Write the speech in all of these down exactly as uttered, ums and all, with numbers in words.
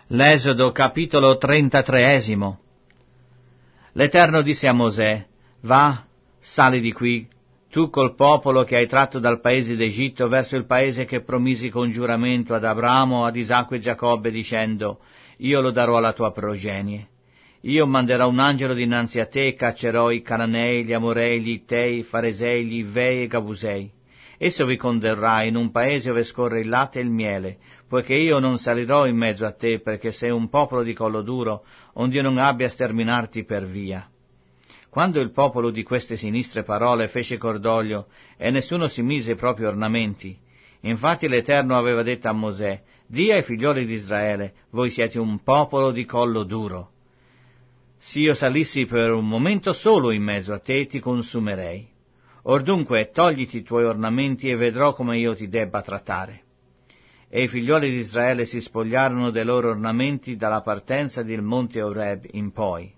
L'esodo capitolo trentatreesimo. L'Eterno disse a Mosè: Va, sali di qui, tu col popolo che hai tratto dal paese d'Egitto verso il paese che promisi con giuramento ad Abramo, ad Isacco e Giacobbe, dicendo: Io lo darò alla tua progenie. Io manderò un angelo dinanzi a te e caccerò i Cananei, gli Amorei, gli Ittei, i Faresei, gli Ivei e i Gabusei. Esso vi condurrà in un paese dove scorre il latte e il miele, poiché io non salirò in mezzo a te, perché sei un popolo di collo duro, onde io non abbia a sterminarti per via. Quando il popolo di queste sinistre parole fece cordoglio, e nessuno si mise i propri ornamenti, infatti l'Eterno aveva detto a Mosè: Dì ai figlioli di Israele: voi siete un popolo di collo duro. Se io salissi per un momento solo in mezzo a te, ti consumerei. Or dunque togliti i tuoi ornamenti e vedrò come io ti debba trattare. E i figlioli di Israele si spogliarono dei loro ornamenti dalla partenza del monte Oreb in poi.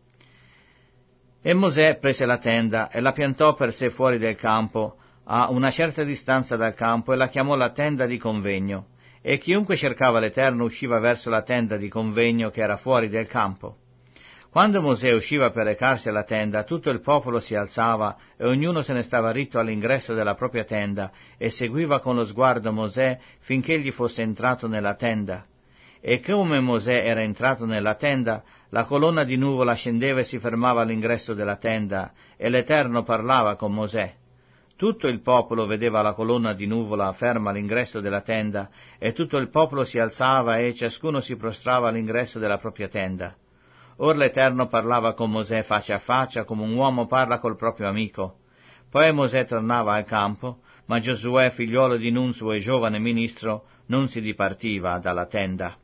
E Mosè prese la tenda e la piantò per sé fuori del campo, a una certa distanza dal campo, e la chiamò la tenda di convegno. E chiunque cercava l'Eterno usciva verso la tenda di convegno che era fuori del campo. Quando Mosè usciva per recarsi alla tenda, tutto il popolo si alzava e ognuno se ne stava ritto all'ingresso della propria tenda e seguiva con lo sguardo Mosè finché egli fosse entrato nella tenda. E come Mosè era entrato nella tenda, la colonna di nuvola scendeva e si fermava all'ingresso della tenda, e l'Eterno parlava con Mosè. Tutto il popolo vedeva la colonna di nuvola ferma all'ingresso della tenda, e tutto il popolo si alzava e ciascuno si prostrava all'ingresso della propria tenda. Or l'Eterno parlava con Mosè faccia a faccia, come un uomo parla col proprio amico. Poi Mosè tornava al campo, ma Giosuè, figliuolo di Nun, suo giovane ministro, non si dipartiva dalla tenda.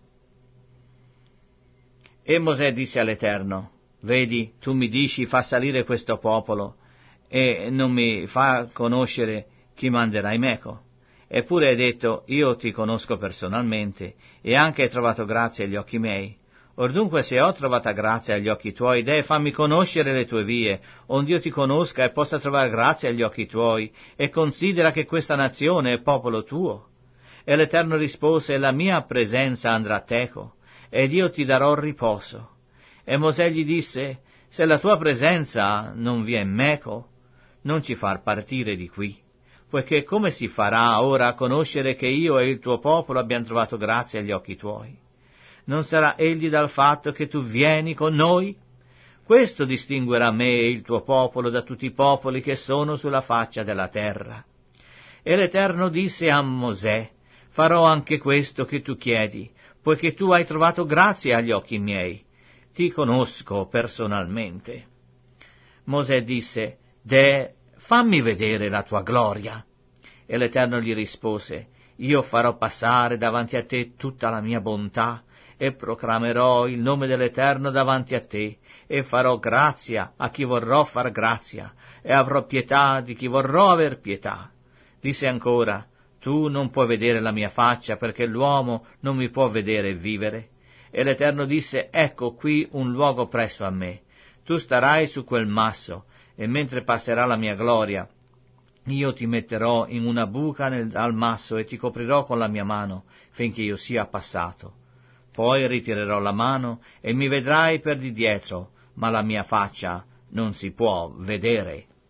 E Mosè disse all'Eterno: Vedi, tu mi dici, fa salire questo popolo, e non mi fa conoscere chi manderai meco. Eppure hai detto: Io ti conosco personalmente, e anche hai trovato grazia agli occhi miei. Or dunque, se ho trovata grazia agli occhi tuoi, deh, fammi conoscere le tue vie, onde io ti conosca e possa trovare grazia agli occhi tuoi, e considera che questa nazione è popolo tuo. E l'Eterno rispose: La mia presenza andrà teco, ed io ti darò riposo. E Mosè gli disse: Se la tua presenza non vien meco, non ci far partire di qui, poiché come si farà ora a conoscere che io e il tuo popolo abbiamo trovato grazia agli occhi tuoi? Non sarà egli dal fatto che tu vieni con noi? Questo distinguerà me e il tuo popolo da tutti i popoli che sono sulla faccia della terra. E l'Eterno disse a Mosè: Farò anche questo che tu chiedi, poiché tu hai trovato grazia agli occhi miei. Ti conosco personalmente. Mosè disse: Deh, fammi vedere la tua gloria. E l'Eterno gli rispose: Io farò passare davanti a te tutta la mia bontà, e proclamerò il nome dell'Eterno davanti a te, e farò grazia a chi vorrò far grazia, e avrò pietà di chi vorrò aver pietà. Disse ancora: Tu non puoi vedere la mia faccia, perché l'uomo non mi può vedere e vivere. E l'Eterno disse: Ecco qui un luogo presso a me. Tu starai su quel masso, e mentre passerà la mia gloria, io ti metterò in una buca nel, al masso e ti coprirò con la mia mano, finché io sia passato. Poi ritirerò la mano e mi vedrai per di dietro, ma la mia faccia non si può vedere.